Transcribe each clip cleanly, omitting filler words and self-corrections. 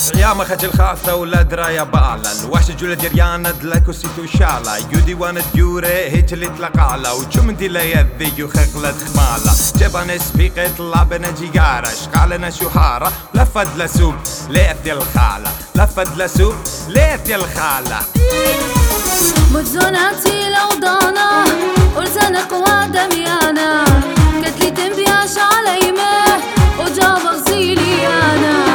يا خجل خافته ولا درايا بالا الوحش جولة ديريانا دلكو سيتو شالا يودي وانا ديوري هيك اللي تلقالا وجمدي لا يذي وخغلت خمالا جبان سبيقة لابنا جيجارة شقالنا شوحارة لفد لسوب ليت الخالة لفد لسوب ليت الخالة مجزوناتي لو ضانا ورزنق ودميانا قتلي تنبياش علي مه وجاب غزيلي انا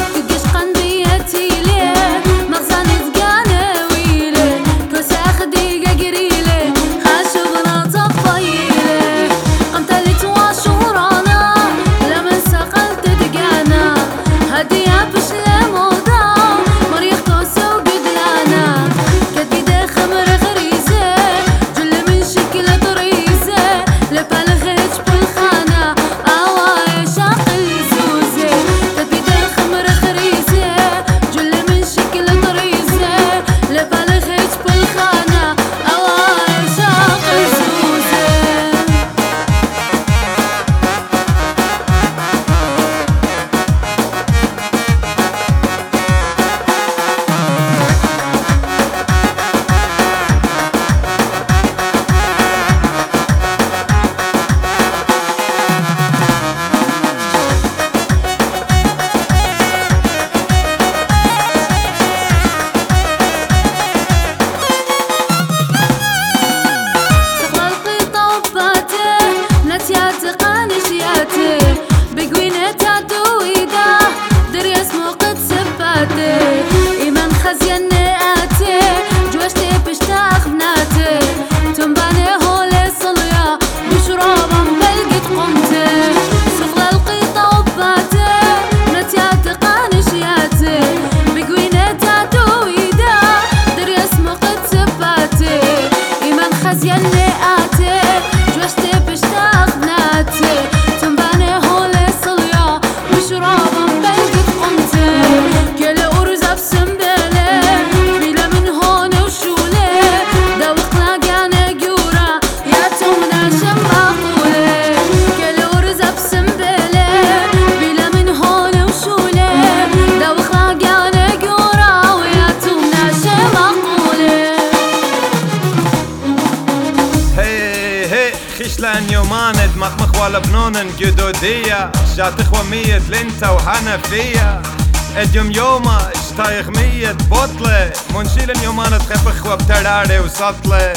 خيشلان يوماند مخمخ ولا بنون جدودية شاتخ ومية لنتا وحنفية اديوم يوما اشتايخ مية بطلة منشيلن يوماند خبخ وبتراري وسطلة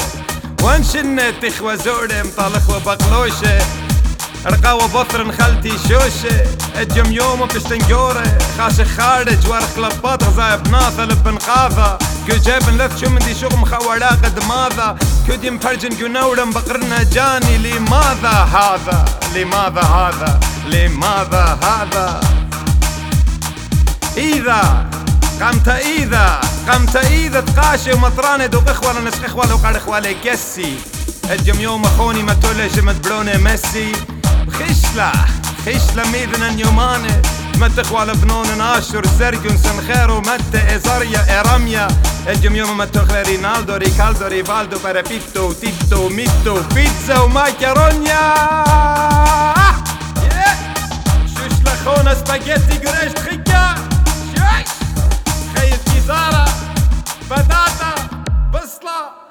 وانشنة تخوى زوري مطالخ وبقلوشة رقاوة بطرن خلتي شوشة اديوم يوما بشتنجورة خاشخ خارج ورخ لباط غزاي بناثة لبنقاذة كل جايبن لث شو مندي شغم خوارا قد ماذا كدي مفرجن جنورم بقرنا جاني لماذا هذا لماذا هذا لماذا هذا قمت إذا تقاشي ومطراني دوق إخوة نسخ إخوة لو قال إخوة لكسي الجم يوم أخوني ما تولش متبروني ميسي خشلة ميذن يوماني مت إخوة لبنون ناشر سرقون سنخير ومت إزاريا إراميا الجم يوم مت إخوة رينالدو ريكالدو ريفالدو برابيتو تيتو ميتو بيتزا وماكرونيا شوش لخونا سباجيتي قريش تخيكا شوش خيط كيزارة بطاطا بصلة